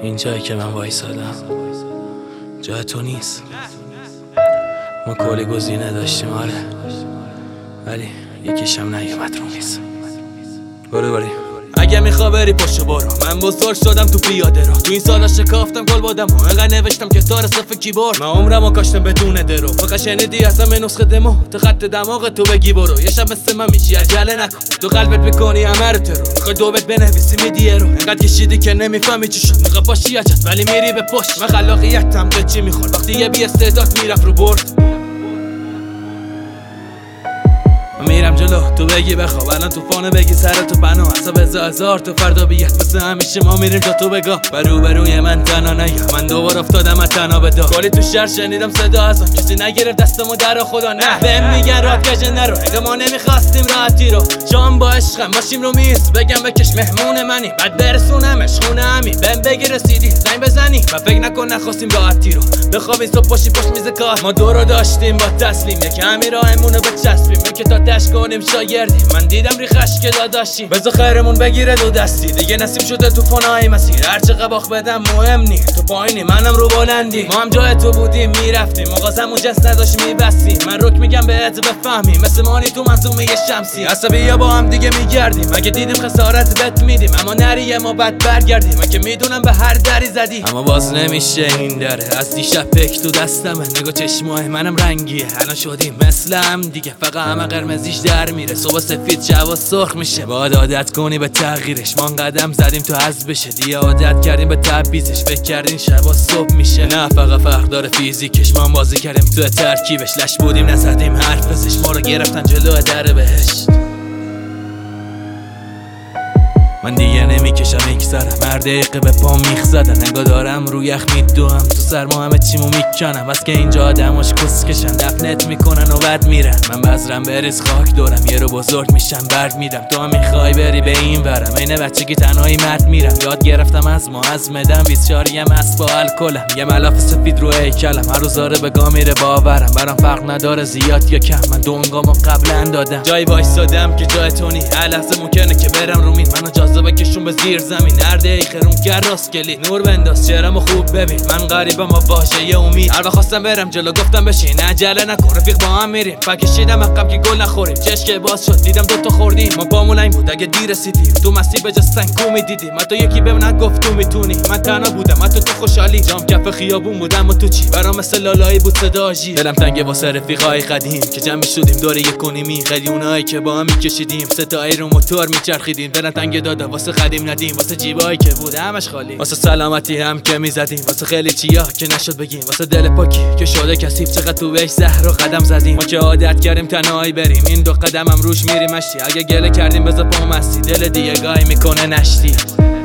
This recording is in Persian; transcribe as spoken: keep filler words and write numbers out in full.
این جایی که من وایسادم جای تو نیست. ما کلی گزینه داشتیم آره، ولی یکیشم نیومد رو میز. برو بریم. اگه میخوا بری پاشو برو، من بزرگ شدم تو پیاده رو. تو این سالا شکافتم گل بادم و انقدر نوشتم که تار صف کیبورد. من عمرمو کاشتم بدون درو، فقط شنیدی اصلا من نسخه دمو. تو خط دماغ تو بگی برو، یه شب مثل من میشی عجله نکن. تو قلبت میکنی همه رو ترو، میخوای دوبت بنویسی میدی رو. انقدر کشیدی که نمیفهمی چی شد، میخوای پاشی عجت ولی میری به پشت. من خلاقیتم به چی میخواد وقتی یه بی استعداد میرفت رو برد. میرم جلو تو بگی بخواب، الان توفانه بگی سر تو پناه. حساب هزار تو فردا بیاد، مثل همیشه ما میریم تا تو بگاه. برو بروی من تنها نیا، من دوبار افتادم از تنها به دار. کلی تو شهر شنیدم صدا ازم، کسی نگرفت دستمو در خدا. نه بهم میگن راحت کج نرو، اگه ما نمیخواستیم راحتی رو. شام با عشقم باشیم رو میز، بگم بکش مهمون منی، بعد برسونمش خونه همی. بهم بگی رسیدی زنگ بزنی، و فکر نکن نخواستیم راحتی رو. بخوابیم صبح پاشی پشت میز کار، ما دو رو داشتیم با تسلیم. یک همین راهمونو بچسبیم که تا تش کنیم شاگردی. من دیدم ریخش که داداشی، بذار خیرمون بگیره دو دستی. دیگه نصیب شده توفانای مسیر، هرچه قباخ بدم مهم نی. تو پایینی منم رو بلندی، ما هم جای تو بودیم میرفتیم. مغازمون جست نداشت میبستیم. من رک میگم بهت بفهمی، مثل مانی تو منظومه شمسی. عصبی با هم دیگه میگردیم، اگه دیدیم خسارت بت میدیم. اما نریه ما بعد برگردیم، من که میدونم به هر دری زدی اما باز نمیشه این دره. از دیشب پک تو دستمه، نگاه چشمای منم رنگیه. الان شدیم مثل هم دیگه، فقط همه قرمزیش در میره. صبح سفید شب سرخ میشه، باید عادت کنی به تغییرش. ما قدم زدیم تو حذف بشه، دیگه عادت کردیم به تبعیضش. فکر کردین شبا صبح میشه، نه فقط فرق داره فیزیکش. ما بازی کردیم تو ترکیبش، لش بودیم نزدیم حرف ازش. ما رو گرفتن جلو در بهشت. من دیگه نمیکشم میگذرم، هر دقیقه به پام میخ زدن. نگاه دارم رو یخ میدوم، تو سرما همه چیمو میکنم. بس که اینجا آدماش کسکشن، دفنت میکنن و بد میرن. من بذرم بریز خاک دورم، یه رو بزرگ میشم برد میدم. تو هم میخوای بری به این ورم، این بچگی تنهایی مرد میرم. یاد گرفتم از ما از مدم، بیچاریم از با الکلم. یه ملاف سفید رو هیکلم، هر روزاره به گا میره باورم. برام فرق نداره زیاد یا کم، من دونگامو قبلا دادم. جای وایسادم که جای تو نی، هر لحظه ممکنه که برم رو مین. منو جاذبه بکشون به زیر زمین، هر دقیقه روم گر راست کلی. نور بنداز چهرمو خوب ببین، من غریبم و باشه یه امید. هر وقت خواستم برم جلو گفتم بشین، عجله نکن رفیق با هم میریم. فکشیدم عقب که گل نخوریم، چشم باز شد دیدم دوتا خوردیم. ما پامون این بود اگه دیر رسیدیم، تو مسیر به جستن کو میدیدیم. من تو یکی بهم نگفت تو میتونی، من تنها بودم من تو تو خوشحالی. جام کف خیابون بودم و تو چی، برام مثل لالایی بود صدا آژیر. دلم تنگه واسه رفیقای قدیم که جمع شدیم دور یک و نیمی. خیلی اونایی که با هم میکشیدیم، ستایی رو موتور میچرخیدیم. دلم تنگه دادم واسه قدیم ندیم، واسه جیبایی که بود همش خالی. واسه سلامتی هم که میزدیم، واسه خیلی چیا که نشد بگیم. واسه دل پاکی که شده کثیف، چقدر تو بهش زهر و قدم زدیم. ما که عادت کردیم تنهایی بریم، این دو قدم هم روش میریم مشتی. اگه گله کردیم بذار پام مستی، دل دیگه گاهی میکنه نشتی.